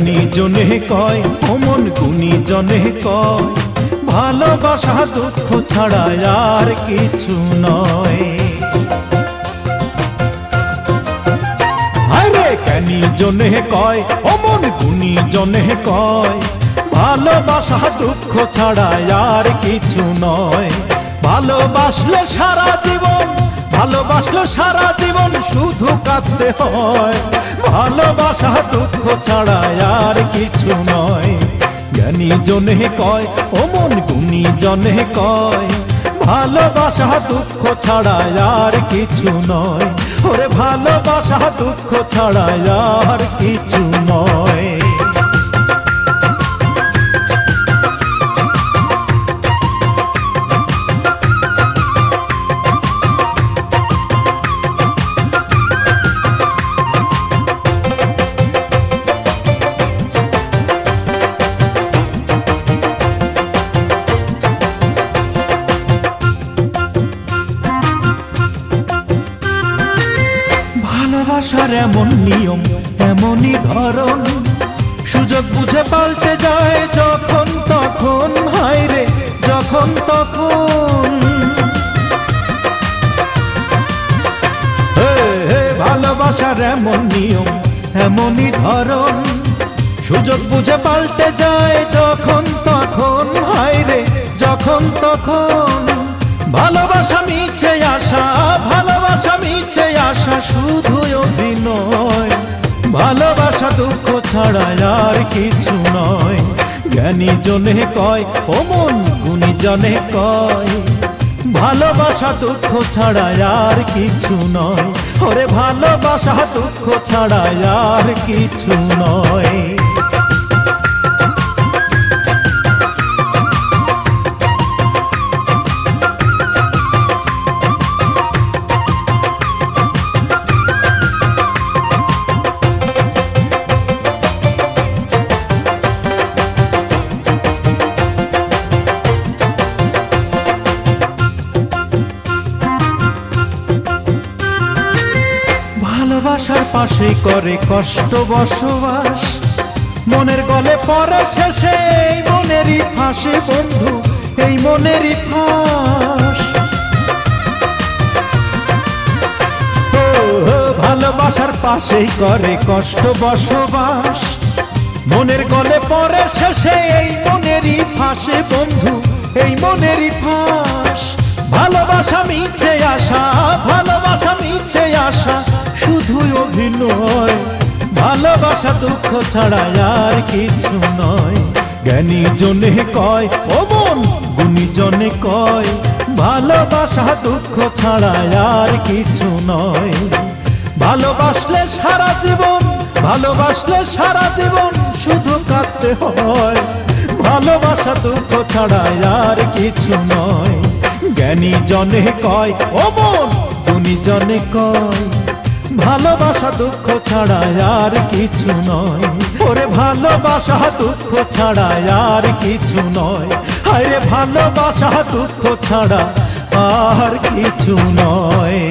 জ্ঞানী জনে কয় অমন গুণী জনে কয় ভালোবাসা দুঃখ ছাড়া আর কিছু নয়। আরে জ্ঞানী জনে কয় অমন গুণী জনে কয় ভালোবাসা দুঃখ ছাড়া আর কিছু নয়। ভালোবাসলে সারা জীবন, ভালোবাসলে সারা জীবন শুধু কাঁদতে হয়। ভালোবাসা দুঃখ ছাড়া আর কিছু নয়। জ্ঞানী জনে কয় অমন গুণী জনে কয় ভালোবাসা দুঃখ ছাড়া আর কিছু নয়। ওরে ভালোবাসা দুঃখ ছাড়া আর কিছু নয়। ভালোবাসার এমন নিয়ম এমনই ধরন সুযোগ বুঝে পাল্টে যায় যখন তখন। হায় রে যখন তখন। ভালোবাসার এমন নিয়ম এমনই ধরন সুযোগ বুঝে পাল্টে যায় যখন তখন। হায় রে যখন তখন। ভালোবাসা মিছে আশা, ভালোবাসা মিছে আশা শুধু অভিনয়। ভালোবাসা দুঃখ ছাড়া আর কিছু নয়। জ্ঞানী জনে কয় অমন গুণী জনে কয় ভালোবাসা দুঃখ ছাড়া আর কিছু নয়। ওরে ভালোবাসা দুঃখ ছাড়া আর কিছু নয়। ভালোবাসার পাশে করে কষ্ট বসবাস মনের গলে পরে শেষে এই মনেরই ফাঁসে বন্ধু এই মনেরই ফাঁস। ভালোবাসার পাশেই করে কষ্ট বসবাস মনের গলে পরে শেষে এই মনেরই ফাঁসে বন্ধু এই মনেরই ফাঁস। ভালোবাসা মিছে আশা, ভালোবাসা মিছে আশা শুধু অভিনয়। ভালোবাসা দুঃখ ছাড়া আর কিছু নয়। জ্ঞানী জনে কয় অমন গুণী জনে কয় ভালোবাসা দুঃখ ছাড়া আর কিছু নয়। ভালোবাসলে সারা জীবন, ভালোবাসলে সারা জীবন শুধু কাঁদতে হয়। ভালোবাসা দুঃখ ছাড়া আর কিছু নয়। জ্ঞানী জনে কয় অমন গুণী জনে কয় ভালোবাসা দুঃখ ছাড়া আর কিছু নয়। ওরে ভালোবাসা দুঃখ ছাড়া আর কিছু নয়। আরে ভালোবাসা দুঃখ ছাড়া আর কিছু নয়।